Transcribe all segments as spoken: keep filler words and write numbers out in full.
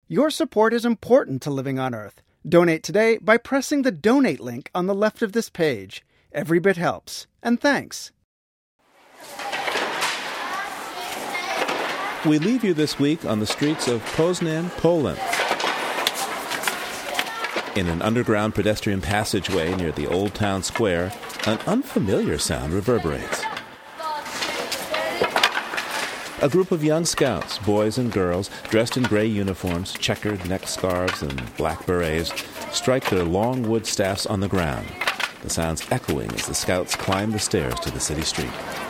Your support is important to Living on Earth. Donate today by pressing the donate link on the left of this page. Every bit helps. And thanks. We leave you this week on the streets of Poznan, Poland. In an underground pedestrian passageway near the Old Town Square, an unfamiliar sound reverberates. A group of young scouts, boys and girls, dressed in gray uniforms, checkered neck scarves, and black berets, strike their long wood staffs on the ground, the sounds echoing as the scouts climb the stairs to the city street.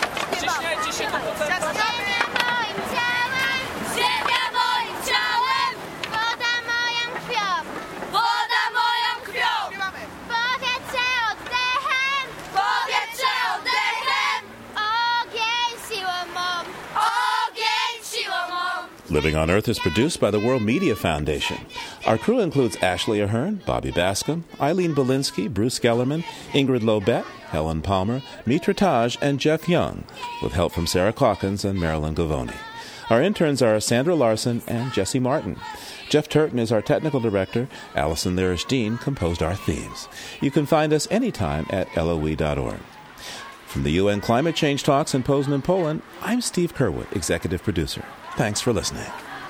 Living on Earth is produced by the World Media Foundation. Our crew includes Ashley Ahern, Bobby Bascom, Eileen Belinsky, Bruce Gellerman, Ingrid Lobet, Helen Palmer, Mitra Taj, and Jeff Young, with help from Sarah Calkins and Marilyn Govoni. Our interns are Sandra Larson and Jesse Martin. Jeff Turton is our technical director. Allison Lirish-Dean composed our themes. You can find us anytime at L O E dot org. From the U N Climate Change Talks in Poznan, Poland, I'm Steve Curwood, executive producer. Thanks for listening.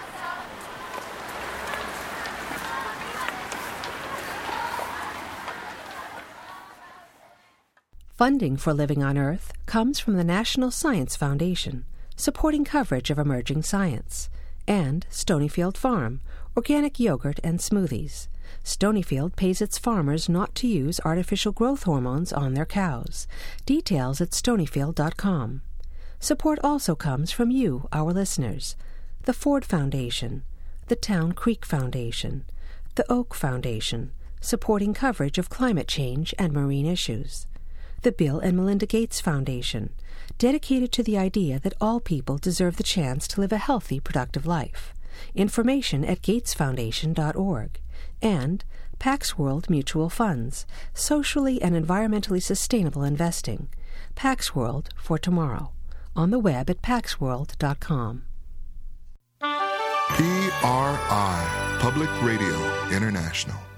Funding for Living on Earth comes from the National Science Foundation, supporting coverage of emerging science, and Stonyfield Farm, organic yogurt and smoothies. Stonyfield pays its farmers not to use artificial growth hormones on their cows. Details at stonyfield dot com. Support also comes from you, our listeners, the Ford Foundation, the Town Creek Foundation, the Oak Foundation, supporting coverage of climate change and marine issues, the Bill and Melinda Gates Foundation, dedicated to the idea that all people deserve the chance to live a healthy, productive life. Information at gates foundation dot org, and Pax World Mutual Funds, socially and environmentally sustainable investing. Pax World for tomorrow. On the web at pax world dot com. P R I, Public Radio International.